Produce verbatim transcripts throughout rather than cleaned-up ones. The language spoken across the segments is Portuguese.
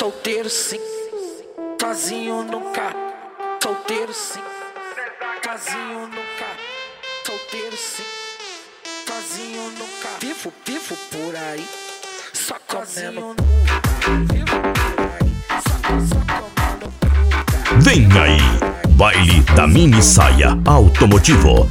Solteiro sim, sozinho nunca. Solteiro sim, sozinho nunca. Solteiro sim, sozinho nunca. Vivo, vivo por aí, só comendo. Vivo por aí, só, só comendo puta. Vem aí, baile da mini saia automotivo.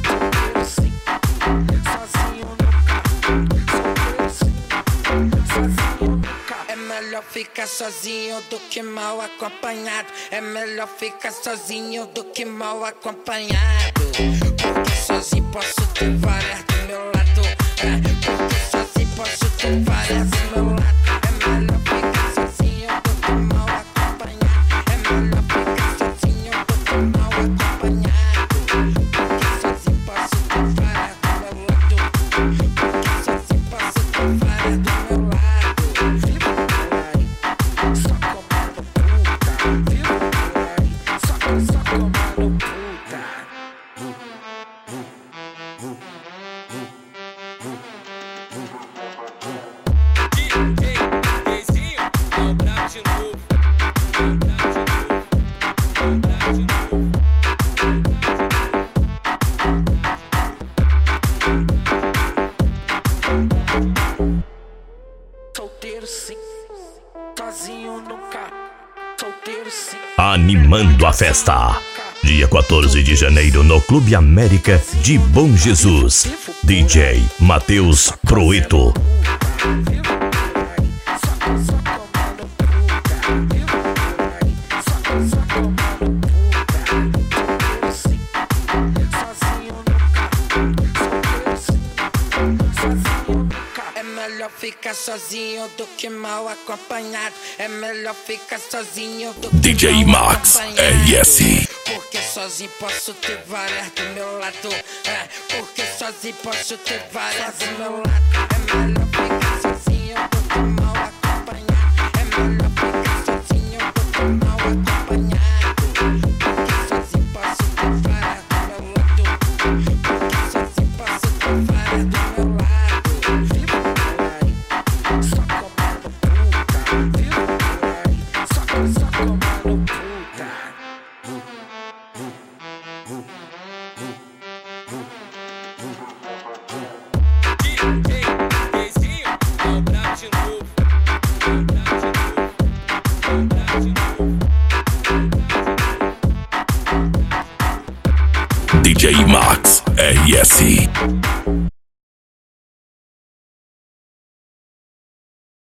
Ficar sozinho do que mal acompanhado. É melhor ficar sozinho do que mal acompanhado. Porque sozinho posso ter várias do meu lado. É, porque sozinho posso ter várias do meu lado. É melhor ficar sozinho do que mal acompanhado. É melhor ficar sozinho do que mal acompanhado. Porque sozinho posso ter várias do meu lado. Porque sozinho posso ter várias do meu lado. Solteiro sim, sozinho nunca. Solteiro sim. Animando a festa. Dia quatorze de janeiro no Clube América de Bom Jesus. D J Matheus Proeto. É melhor ficar sozinho do que mal acompanhado. É melhor ficar sozinho do que D J mal Max acompanhado. R S. Porque sozinho posso ter várias do meu lado. É, porque sozinho posso ter várias do meu lado. É melhor ficar sozinho do que mal acompanhado. É melhor ficar sozinho do que mal acompanhado. Porque sozinho posso ter várias do meu lado. Porque sozinho posso ter várias do meu lado. Vivo por aí, só comendo puta. Vivo por aí, só, só comendo puta. D J Max R S.